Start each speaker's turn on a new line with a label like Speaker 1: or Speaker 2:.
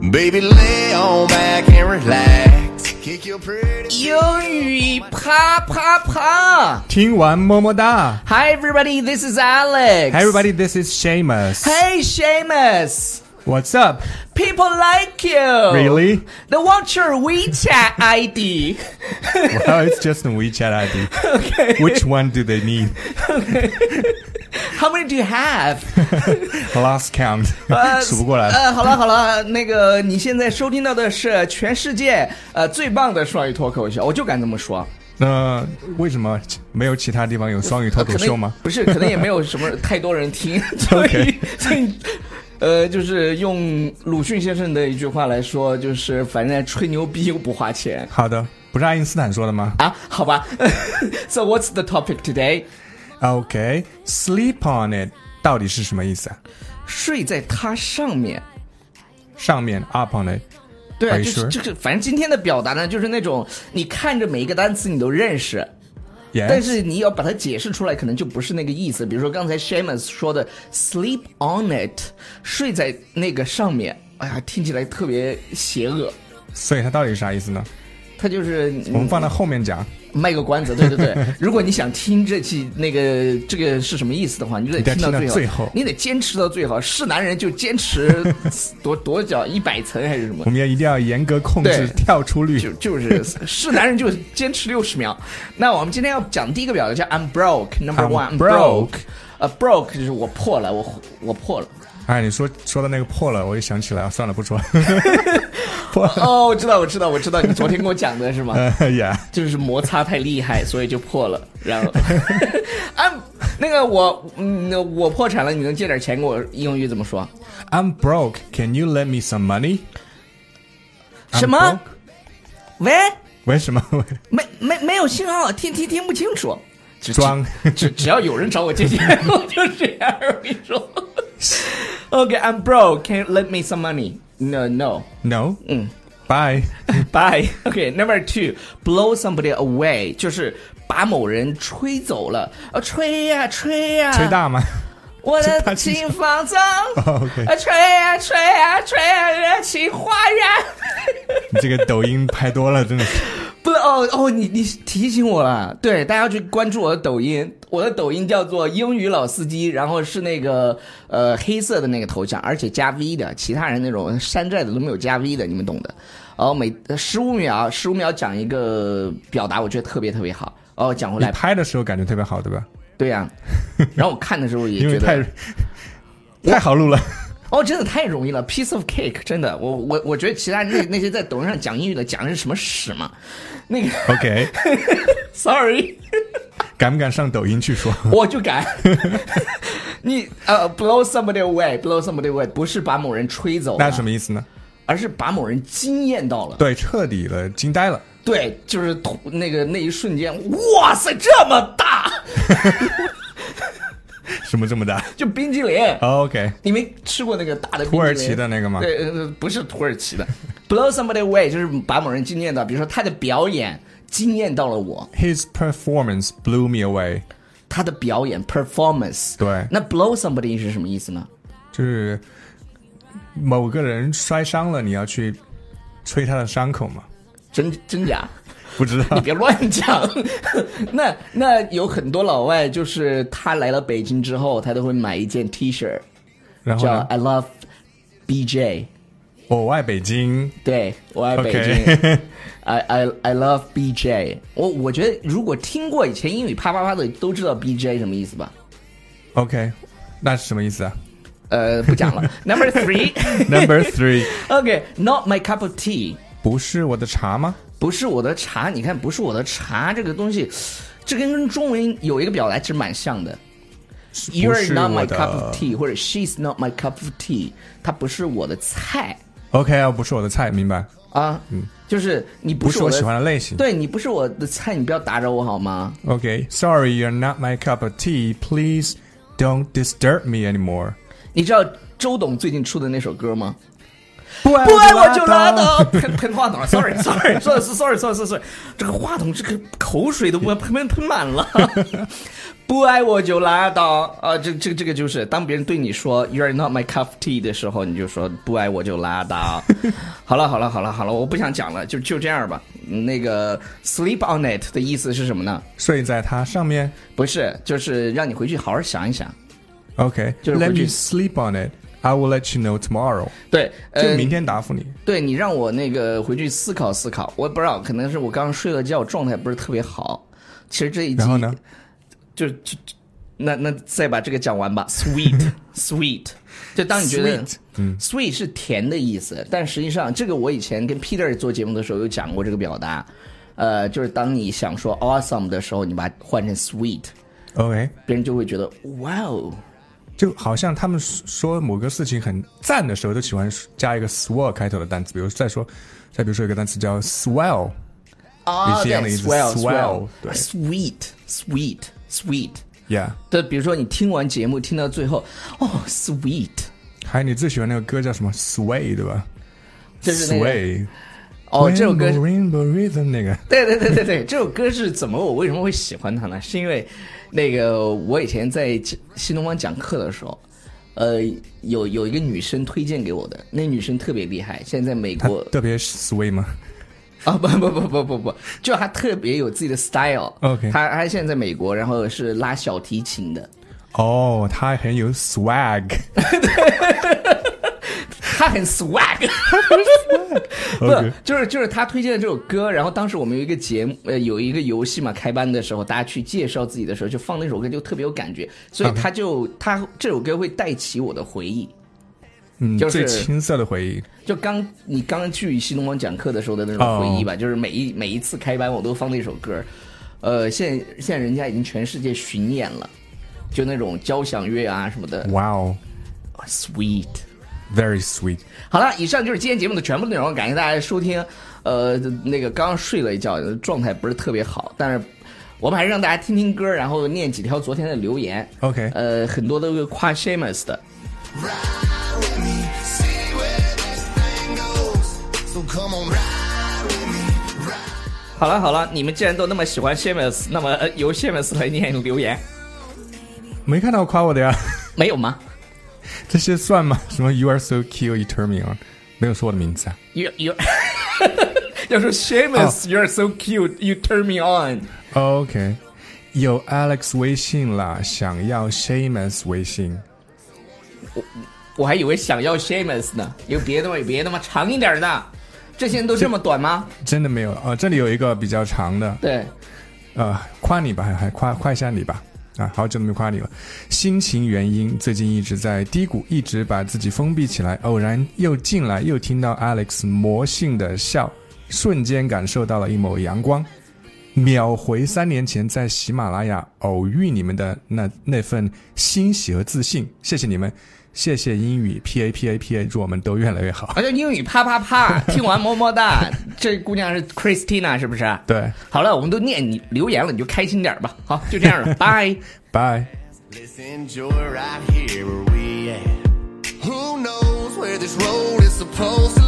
Speaker 1: Baby, lay on back and relax. Kick your pretty
Speaker 2: 英语啪啪啪。
Speaker 3: 听完么么哒。
Speaker 2: Hi everybody, this is Alex.
Speaker 3: Hi everybody, this is Seamus.
Speaker 2: Hey Seamus.
Speaker 3: What's up?
Speaker 2: People like you.
Speaker 3: Really?
Speaker 2: They want your WeChat ID.
Speaker 3: Well, it's just a WeChat ID.
Speaker 2: Okay.
Speaker 3: Which one do they need?
Speaker 2: How many do you have?
Speaker 3: Lost count. 数不过来。
Speaker 2: 好了，那个你现在收听到的是全世界最棒的双语脱口秀，我就敢这么说。
Speaker 3: 那为什么没有其他地方有双语脱口秀吗？
Speaker 2: 不是，可能也没有什么太多人听，所以就是用鲁迅先生的一句话来说，就是反正吹牛逼又不花钱。
Speaker 3: 好的，不是爱因斯坦说的吗？
Speaker 2: 啊，好吧。So what's the topic today?
Speaker 3: Okay, sleep on it 到底是什么意思啊？
Speaker 2: 睡在它上面。
Speaker 3: 上面 up on it。
Speaker 2: 对啊，
Speaker 3: Are you
Speaker 2: 就是
Speaker 3: sure?
Speaker 2: 这个，反正今天的表达呢，就是那种你看着每一个单词你都认识。
Speaker 3: Yes.
Speaker 2: 但是你要把它解释出来，可能就不是那个意思。比如说刚才 Seamus 说的 "sleep on it"， 睡在那个上面，哎呀，听起来特别邪恶。
Speaker 3: 所以它到底是啥意思呢？
Speaker 2: 它就是
Speaker 3: 我们放在后面讲。
Speaker 2: 卖个关子，对对对。如果你想听这期这个是什么意思的话，你就得听到最后，你得坚持到最后。是男人就坚持多久100层还是什么？
Speaker 3: 我们一定要严格控制跳出率。
Speaker 2: 是男人就坚持60秒。那我们今天要讲第一个表达叫 I'm broke。Number one,
Speaker 3: I'm broke.
Speaker 2: broke 就是我破了，我破了。
Speaker 3: 哎，你说的那个破了，我就想起来了，算了，不说了。
Speaker 2: 哦，我知道，你昨天跟我讲的是吗
Speaker 3: ？Yeah，
Speaker 2: 就是摩擦太厉害，所以就破了。然后，那个我破产了，你能借点钱给我？英语怎么说
Speaker 3: ？I'm broke. Can you lend me some money？
Speaker 2: 什么？喂？
Speaker 3: 为什么？
Speaker 2: 没有信号，听不清楚。
Speaker 3: 装。
Speaker 2: 只要有人找我借钱，我就这样。我跟你说。Okay, I'm broke. Can you lend me some money? No.
Speaker 3: Bye.
Speaker 2: Bye. Okay, number 2, blow somebody away 就是把某人吹走了。吹呀，吹
Speaker 3: 大吗？
Speaker 2: 我的心房脏。
Speaker 3: OK。
Speaker 2: 吹呀，热情花园。
Speaker 3: 你这个抖音拍多了，真的是。
Speaker 2: 不哦，你提醒我了。对，大家要去关注我的抖音。我的抖音叫做英语老司机，然后是那个黑色的那个头像，而且加 V 的，其他人那种山寨的都没有加 V 的，你们懂的。每15秒讲一个表达，我觉得特别特别好。讲回来，
Speaker 3: 你拍的时候感觉特别好，对吧？
Speaker 2: 对呀。然后我看的时候也觉得
Speaker 3: 因为太好录了。
Speaker 2: 真的太容易了 ，piece of cake， 真的，我觉得其他那些在抖音上讲英语的讲的是什么屎嘛？那个
Speaker 3: OK，Sorry， 敢不敢上抖音去说？
Speaker 2: 我就敢。你blow somebody away，blow somebody away 不是把某人吹走了，
Speaker 3: 那什么意思呢？
Speaker 2: 而是把某人惊艳到了，
Speaker 3: 对，彻底的惊呆了。
Speaker 2: 对，就是那一瞬间，哇塞，这么大！
Speaker 3: 什么这么大？
Speaker 2: 就冰激凌。
Speaker 3: OK，
Speaker 2: 你没吃过那个大的冰激凌？
Speaker 3: 土耳其的那个吗？
Speaker 2: 对，不是土耳其的。Blow somebody away 就是把某人惊艳到，比如说他的表演惊艳到了我。
Speaker 3: His performance blew me away。
Speaker 2: 他的表演 performance。
Speaker 3: 对。
Speaker 2: 那 blow somebody 是什么意思呢？
Speaker 3: 就是某个人摔伤了，你要去吹他的伤口吗？
Speaker 2: 真假？
Speaker 3: 不知道，
Speaker 2: 你别乱讲。那有很多老外，就是他来了北京之后，他都会买一件 T 恤，
Speaker 3: 然后
Speaker 2: 叫 I love BJ。
Speaker 3: 我爱北京。
Speaker 2: 对，我爱北京。
Speaker 3: Okay.
Speaker 2: I love BJ。我觉得如果听过以前英语啪啪啪的，都知道 BJ 什么意思吧
Speaker 3: ？OK， 那是什么意思啊？
Speaker 2: 不讲了。Number 3。Okay, not my cup of tea。
Speaker 3: 不是我的茶吗？
Speaker 2: 不是我的茶，你看，不是我的茶这个东西，这跟中文有一个表达其实蛮像的。You're not my cup of tea， 或者 She's not my cup of tea， 它不是我的菜。
Speaker 3: OK， 不是我的菜，明白
Speaker 2: 啊？就是你不是
Speaker 3: 我喜欢的类型。
Speaker 2: 对，你不是我的菜，你不要打扰我好吗
Speaker 3: ？OK，Sorry， you're not my cup of tea。Please don't disturb me anymore。
Speaker 2: 你知道周董最近出的那首歌吗？
Speaker 3: 不爱
Speaker 2: 我就拉倒。喷话筒了 ，sorry， 说的是 sorry， 这个话筒这个口水都喷满了。不爱我就拉倒啊！这个就是当别人对你说 "You're not my cup of tea" 的时候，你就说不爱我就拉倒。好了，我不想讲了，就这样吧。那个 "sleep on it" 的意思是什么呢？
Speaker 3: 睡在它上面？
Speaker 2: 不是，就是让你回去好好想一想。
Speaker 3: OK，
Speaker 2: 就是
Speaker 3: let me sleep on it. I will let you know tomorrow.
Speaker 2: 对，
Speaker 3: 就明天答复你。
Speaker 2: 对你让我那个回去思考思考，我不知道，可能是我刚刚睡了觉，状态不是特别好。其实这一集，
Speaker 3: 然后呢？
Speaker 2: 那再把这个讲完吧。Sweet，就当你觉得 sweet 是甜的意思，但实际上这个我以前跟 Peter 做节目的时候有讲过这个表达，就是当你想说 awesome 的时候，你把它换成 sweet，OK， 别人就会觉得哇哦。
Speaker 3: 就好像他们说某个事情很赞的时候，都喜欢加一个 swell 开头的单词，比如再比如说有个单词叫 swell， 也是一样的意思 ，swell， 对 ，sweet，yeah，
Speaker 2: 对，比如说你听完节目听到最后，哦 ，sweet，
Speaker 3: 还有你最喜欢那个歌叫什么 sway 对吧？
Speaker 2: 就是那个
Speaker 3: sway。
Speaker 2: 哦，这首歌
Speaker 3: Rainbow Rhythm 那个，
Speaker 2: 对，这首歌是怎么？我为什么会喜欢它呢？是因为那个我以前在新东方讲课的时候，有一个女生推荐给我的，那女生特别厉害，现在美国
Speaker 3: 特别 sway 吗？
Speaker 2: 啊不，就她特别有自己的 style。OK， 她现在在美国，然后是拉小提琴的。
Speaker 3: 哦，她很有 swag。
Speaker 2: 他很 swag， 不就是他推荐的这首歌，然后当时我们有一个节目，有一个游戏嘛，开班的时候大家去介绍自己的时候，就放那首歌，就特别有感觉，所以他这首歌会带起我的回忆，就是
Speaker 3: 最青涩的回忆，
Speaker 2: 就你刚去新东方讲课的时候的那种回忆吧，就是每一次开班我都放那首歌，现在人家已经全世界巡演了，就那种交响乐啊什么的，
Speaker 3: 哇哦
Speaker 2: ，sweet。Very
Speaker 3: sweet。
Speaker 2: 好了，以上就是今天节目的全部内容，感谢大家收听。那个刚刚睡了一觉，状态不是特别好，但是我们还是让大家听听歌，然后念几条昨天的留言。
Speaker 3: OK，
Speaker 2: 很多都是夸 Seamus 的。好了，你们既然都那么喜欢 Seamus， 那么由 Seamus 来念留言。
Speaker 3: 没看到夸我的呀？
Speaker 2: 没有吗？
Speaker 3: 这些算吗？什么 You are so cute, you turn me on， 没有说我的名字啊。
Speaker 2: You 要说 Seamus，You are so cute, you turn me on。OK，
Speaker 3: 有 Alex 微信啦，想要 Seamus 微信。
Speaker 2: 我还以为想要 Seamus 呢，有别的吗？长一点的，这些人都这么短吗？
Speaker 3: 真的没有这里有一个比较长的。
Speaker 2: 对，
Speaker 3: 夸你吧，还夸一下你吧。好久都没夸你了。心情原因，最近一直在低谷，一直把自己封闭起来。偶然又进来，又听到 Alex 魔性的笑，瞬间感受到了一抹阳光，秒回3年前在喜马拉雅偶遇你们的那份欣喜和自信。谢谢你们，谢谢英语 PA， 祝我们都越来越好。
Speaker 2: 就英语啪，听完么么哒。这姑娘是 Christina 是不是？
Speaker 3: 对。
Speaker 2: 好了，我们都念你留言了，你就开心点吧。好，就这样了，拜
Speaker 3: 拜。
Speaker 1: Let's enjoy right here where we at. Who knows where this road is supposed to